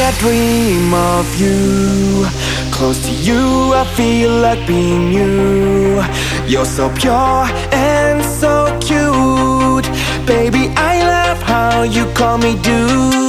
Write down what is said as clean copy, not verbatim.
I dream of you. Close to you, I feel like being you. You're so pure and so cute. Baby, I love how you call me dude.